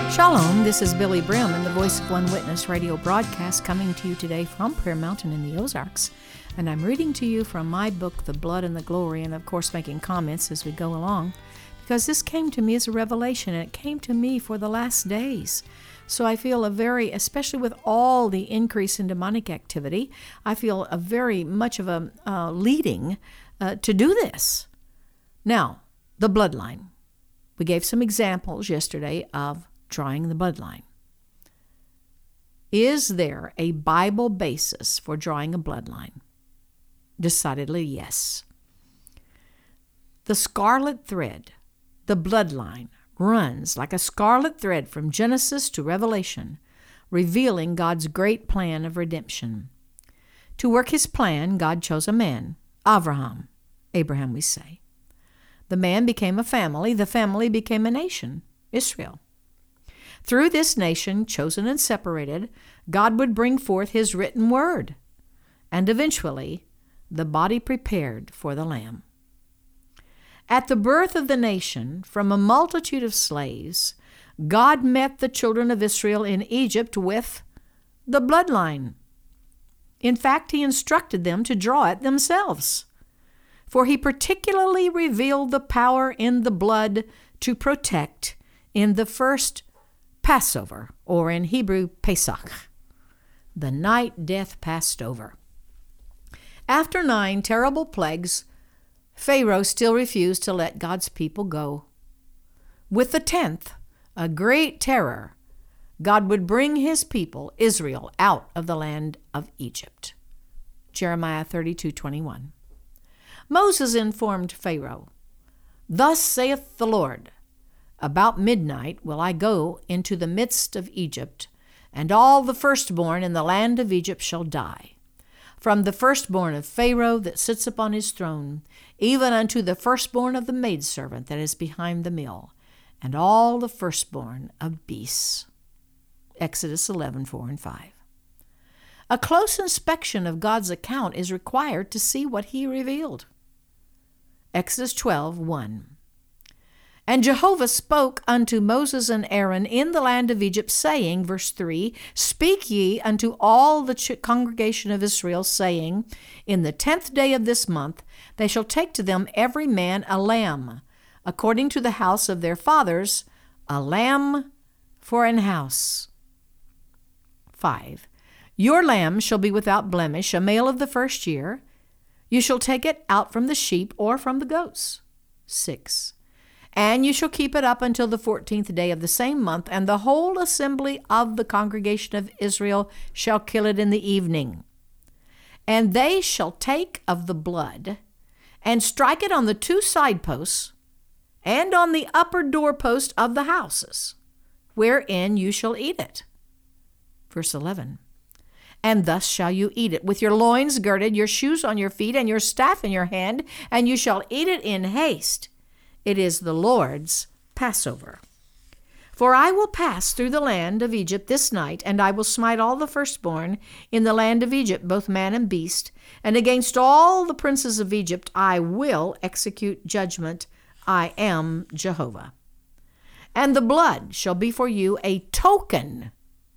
Shalom, this is Billy Brim and the Voice of One Witness radio broadcast coming to you today from Prayer Mountain in the Ozarks. And I'm reading to you from my book, The Blood and the Glory, and of course making comments as we go along, because this came to me as a revelation, and it came to me for the last days. So I feel especially with all the increase in demonic activity, I feel a very much of a leading to do this. Now, the bloodline. We gave some examples yesterday of drawing the bloodline. Is there a Bible basis for drawing a bloodline? Decidedly, yes. The scarlet thread, the bloodline, runs like a scarlet thread from Genesis to Revelation, revealing God's great plan of redemption. To work his plan, God chose a man, Abraham we say. The man became a family, the family became a nation, Israel. Through this nation, chosen and separated, God would bring forth his written word, and eventually, the body prepared for the Lamb. At the birth of the nation, from a multitude of slaves, God met the children of Israel in Egypt with the bloodline. In fact, he instructed them to draw it themselves, for he particularly revealed the power in the blood to protect in the first Passover, or in Hebrew, Pesach, the night death passed over. After 9 terrible plagues, Pharaoh still refused to let God's people go. With the 10th, a great terror, God would bring his people, Israel, out of the land of Egypt. Jeremiah 32:21. Moses informed Pharaoh, "Thus saith the Lord, about midnight will I go into the midst of Egypt, and all the firstborn in the land of Egypt shall die, from the firstborn of Pharaoh that sits upon his throne, even unto the firstborn of the maidservant that is behind the mill, and all the firstborn of beasts." Exodus 11:4 and 5. A close inspection of God's account is required to see what he revealed. Exodus 12:1. And Jehovah spoke unto Moses and Aaron in the land of Egypt, saying, verse 3, "Speak ye unto all the congregation of Israel, saying, In the 10th day of this month they shall take to them every man a lamb, according to the house of their fathers, a lamb for an house." 5. Your lamb shall be without blemish, a male of the first year. You shall take it out from the sheep or from the goats. 6. And you shall keep it up until the 14th day of the same month, and the whole assembly of the congregation of Israel shall kill it in the evening. And they shall take of the blood, and strike it on the 2 side posts, and on the upper doorpost of the houses, wherein you shall eat it. Verse 11. And thus shall you eat it, with your loins girded, your shoes on your feet, and your staff in your hand, and you shall eat it in haste. It is the Lord's Passover. For I will pass through the land of Egypt this night, and I will smite all the firstborn in the land of Egypt, both man and beast, and against all the princes of Egypt I will execute judgment. I am Jehovah. And the blood shall be for you a token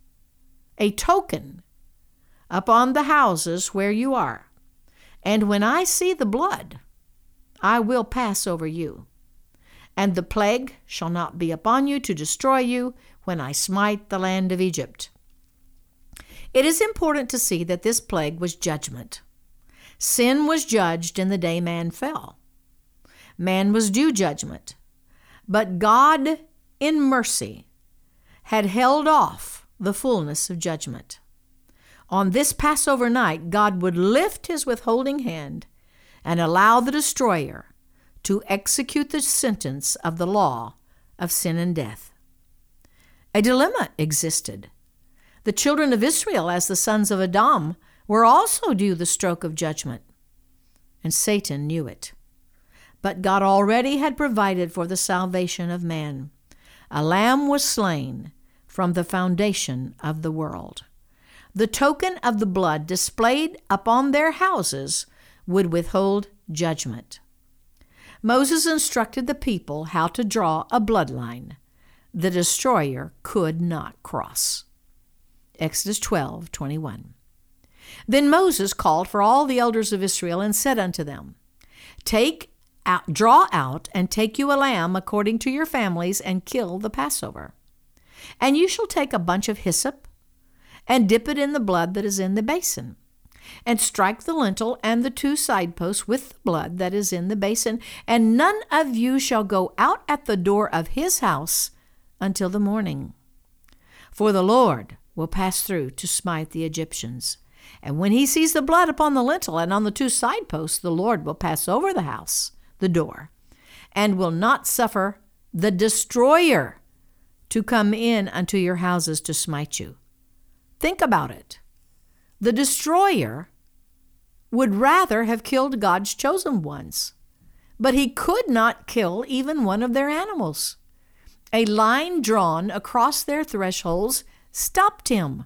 upon the houses where you are. And when I see the blood, I will pass over you. And the plague shall not be upon you to destroy you when I smite the land of Egypt. It is important to see that this plague was judgment. Sin was judged in the day man fell. Man was due judgment. But God, in mercy, had held off the fullness of judgment. On this Passover night, God would lift his withholding hand and allow the destroyer to execute the sentence of the law of sin and death. A dilemma existed. The children of Israel, as the sons of Adam, were also due the stroke of judgment, and Satan knew it. But God already had provided for the salvation of man. A lamb was slain from the foundation of the world. The token of the blood displayed upon their houses would withhold judgment. Moses instructed the people how to draw a bloodline. the destroyer could not cross. Exodus 12:21. Then Moses called for all the elders of Israel and said unto them, Draw out and take you a lamb according to your families and kill the Passover. And you shall take a bunch of hyssop and dip it in the blood that is in the basin, and strike the lintel and the 2 side posts with the blood that is in the basin, and none of you shall go out at the door of his house until the morning. For the Lord will pass through to smite the Egyptians. And when he sees the blood upon the lintel and on the 2 side posts, the Lord will pass over the house, the door, and will not suffer the destroyer to come in unto your houses to smite you. Think about it. The destroyer would rather have killed God's chosen ones, but he could not kill even one of their animals. A line drawn across their thresholds stopped him.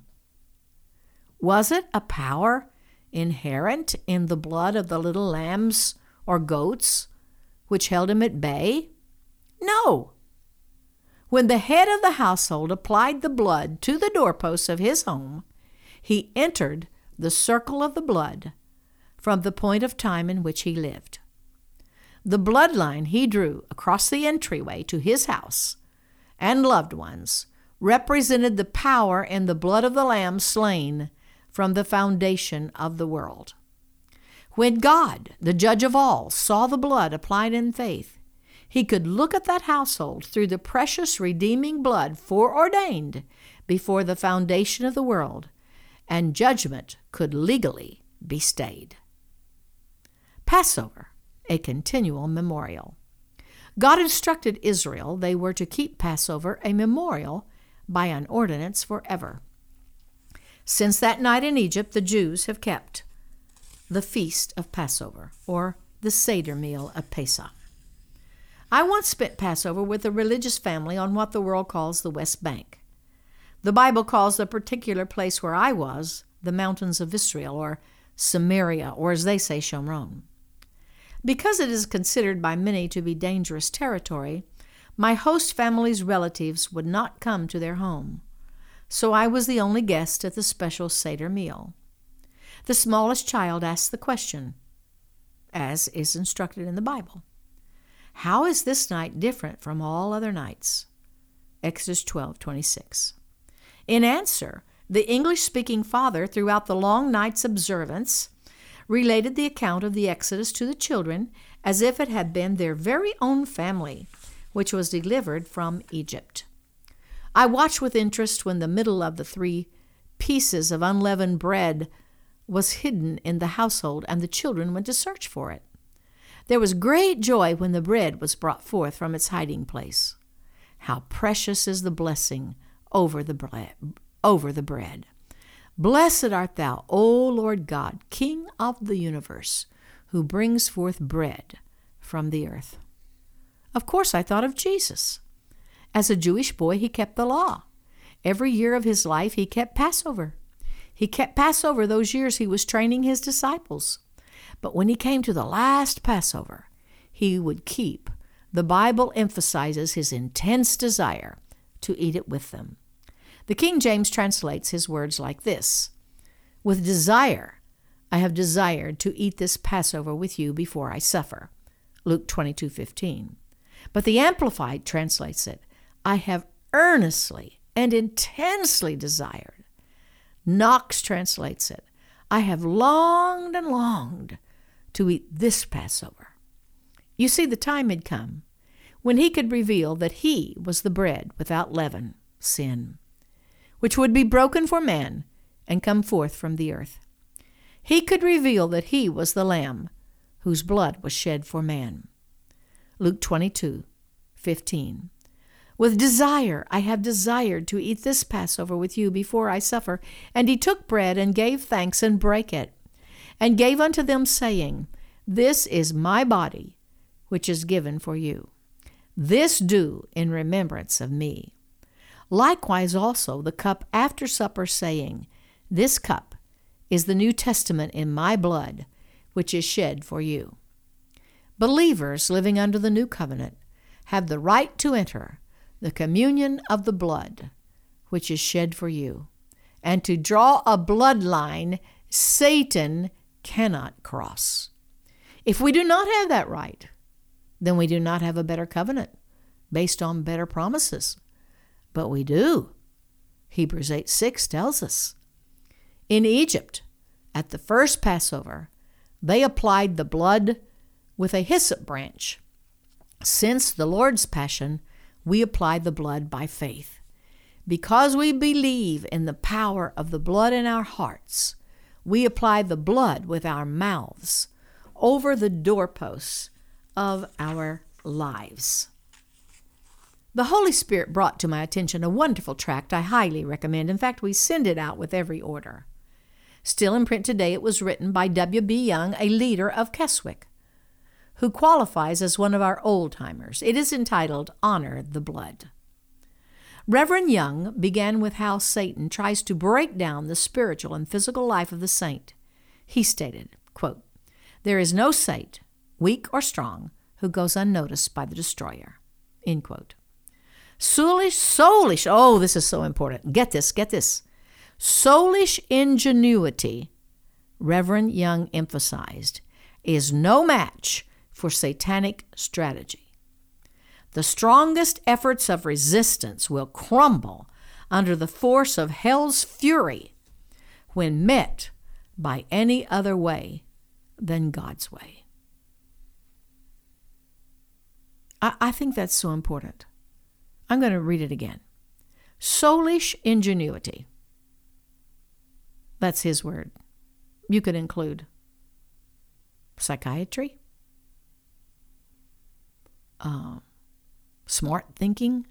Was it a power inherent in the blood of the little lambs or goats which held him at bay? No. When the head of the household applied the blood to the doorposts of his home, he entered the circle of the blood from the point of time in which he lived. The bloodline he drew across the entryway to his house and loved ones represented the power in the blood of the Lamb slain from the foundation of the world. When God, the judge of all, saw the blood applied in faith, he could look at that household through the precious redeeming blood foreordained before the foundation of the world, and judgment could legally be stayed. Passover, a continual memorial. God instructed Israel they were to keep Passover a memorial by an ordinance forever. Since that night in Egypt, the Jews have kept the feast of Passover, or the Seder meal of Pesach. I once spent Passover with a religious family on what the world calls the West Bank. The Bible calls the particular place where I was the mountains of Israel, or Samaria, or as they say, Shomron. Because it is considered by many to be dangerous territory, my host family's relatives would not come to their home, so I was the only guest at the special Seder meal. The smallest child asked the question, as is instructed in the Bible, "How is this night different from all other nights?" Exodus 12:26. In answer, the English-speaking father, throughout the long night's observance, related the account of the Exodus to the children as if it had been their very own family, which was delivered from Egypt. I watched with interest when the middle of the 3 pieces of unleavened bread was hidden in the household, and the children went to search for it. There was great joy when the bread was brought forth from its hiding place. How precious is the blessing over the bread. Blessed art thou, O Lord God, King of the universe, who brings forth bread from the earth. Of course, I thought of Jesus. As a Jewish boy, he kept the law. Every year of his life, he kept Passover. He kept Passover those years he was training his disciples. But when he came to the last Passover, he would keep. The Bible emphasizes his intense desire to eat it with them. The King James translates his words like this: "With desire, I have desired to eat this Passover with you before I suffer." Luke 22:15. But the Amplified translates it, "I have earnestly and intensely desired." Knox translates it, "I have longed and longed to eat this Passover." You see, the time had come when he could reveal that he was the bread without leaven, sin, which would be broken for man and come forth from the earth. He could reveal that he was the Lamb whose blood was shed for man. Luke 22:15. "With desire I have desired to eat this Passover with you before I suffer. And he took bread and gave thanks and brake it, and gave unto them, saying, This is my body, which is given for you. This do in remembrance of me. Likewise also the cup after supper, saying, This cup is the New Testament in my blood, which is shed for you." Believers living under the new covenant have the right to enter the communion of the blood, which is shed for you. And to draw a bloodline, Satan cannot cross. If we do not have that right, then we do not have a better covenant based on better promises. But we do. Hebrews 8:6 tells us. In Egypt, at the first Passover, they applied the blood with a hyssop branch. Since the Lord's Passion, we apply the blood by faith. Because we believe in the power of the blood in our hearts, we apply the blood with our mouths over the doorposts of our lives. The Holy Spirit brought to my attention a wonderful tract I highly recommend. In fact, we send it out with every order. Still in print today, it was written by W.B. Young, a leader of Keswick, who qualifies as one of our old-timers. It is entitled, Honor the Blood. Reverend Young began with how Satan tries to break down the spiritual and physical life of the saint. He stated, quote, "There is no saint, weak or strong, who goes unnoticed by the destroyer," end quote. Soulish, oh, this is so important. Get this. Soulish ingenuity, Reverend Young emphasized, is no match for satanic strategy. The strongest efforts of resistance will crumble under the force of hell's fury when met by any other way than God's way. I think that's so important. I'm going to read it again. Soulish ingenuity. That's his word. You could include psychiatry, smart thinking.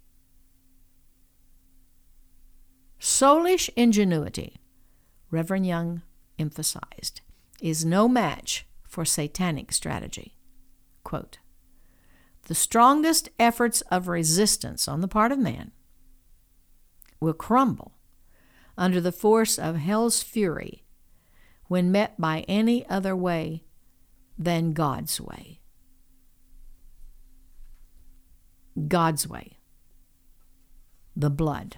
Soulish ingenuity, Reverend Young emphasized, is no match for satanic strategy. Quote, "The strongest efforts of resistance on the part of man will crumble under the force of hell's fury when met by any other way than God's way." God's way. The blood.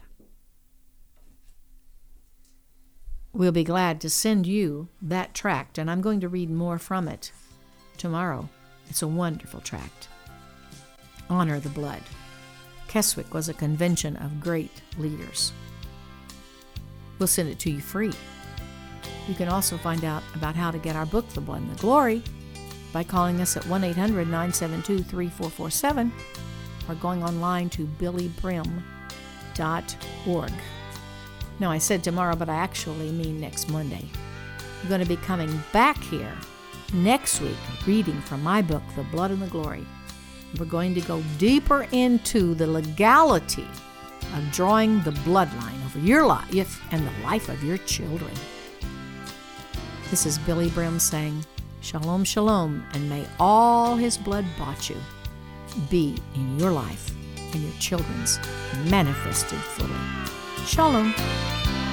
We'll be glad to send you that tract, and I'm going to read more from it tomorrow. It's a wonderful tract. Honor the Blood. Keswick was a convention of great leaders. We'll send it to you free. You can also find out about how to get our book, The Blood and the Glory, by calling us at 1-800-972-3447 or going online to billybrim.org. Now, I said tomorrow, but I actually mean next Monday. I'm going to be coming back here next week reading from my book, The Blood and the Glory. We're going to go deeper into the legality of drawing the bloodline over your life and the life of your children. This is Billy Brim saying, Shalom, shalom, and may all his blood bought you be in your life and your children's manifested fully. Shalom.